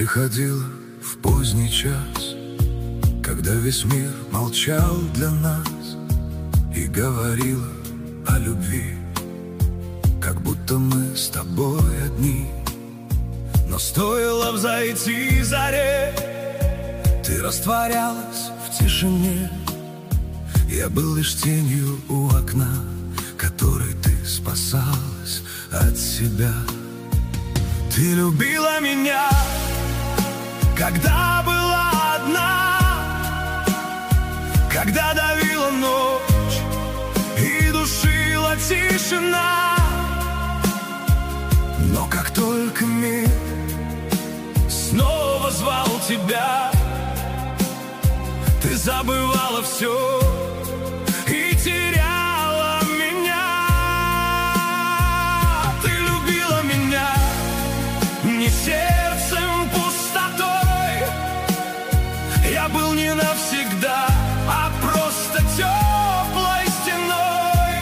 приходила в поздний час, когда весь мир молчал для нас, и говорила о любви, как будто мы с тобой одни. Но стоило взойти заре, ты растворялась в тишине. Я был лишь тенью у окна, которой ты спасалась от себя. Ты любила меня, когда была одна, когда давила ночь и душила тишина. Но как только мир снова звал тебя, ты забывала все и теряла меня. Ты любила меня не сердцем, пустотой. Я был не навсегда, а просто теплой стеной.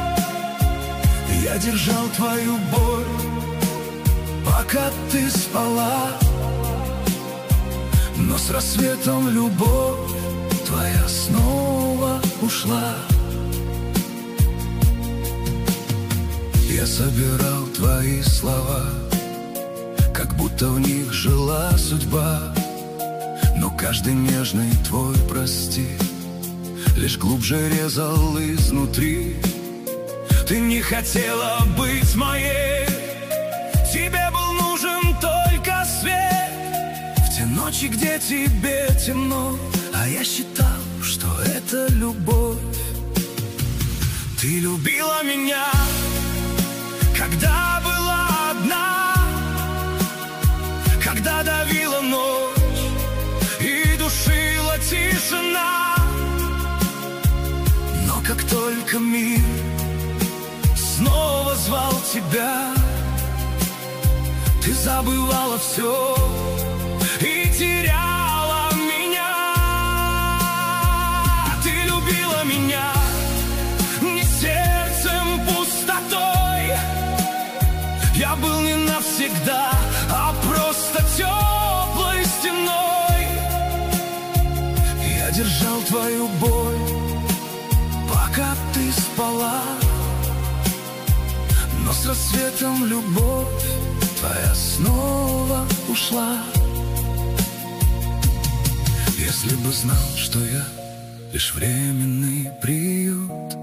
Я держал твою боль, пока ты спала, но с рассветом любовь твоя снова ушла. Я собирал твои слова, как будто в них жила судьба, но каждый нежный твой прости лишь глубже резал изнутри. Ты не хотела быть моей, тебе был нужен только свет в те ночи, где тебе темно, а я считал, что это любовь. Ты любила меня, когда была одна, когда давила ночь и душила тишина. Но как только мир снова звал тебя, ты забывала все и теряла меня. Ты любила меня не сердцем, пустотой. Я был не навсегда, а просто теплой стеной. Я держал твою боль, пока ты спала, но с рассветом любовь твоя снова ушла. Если бы знал, что я лишь временный приют,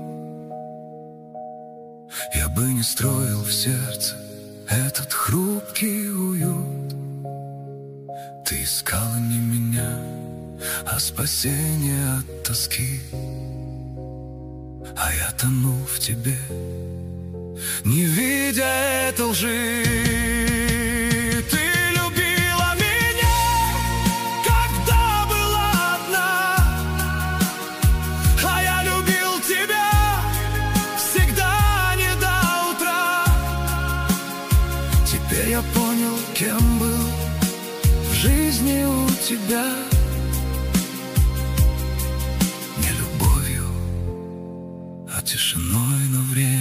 я бы не строил в сердце этот хрупкий уют. Ты искала не меня, а спасение от тоски, а я тону в тебе, не видя этой лжи. Ты любила меня, когда была одна, а я любил тебя всегда не до утра. Теперь я понял, кем был в жизни у тебя. Не любовью, а тишиной, но время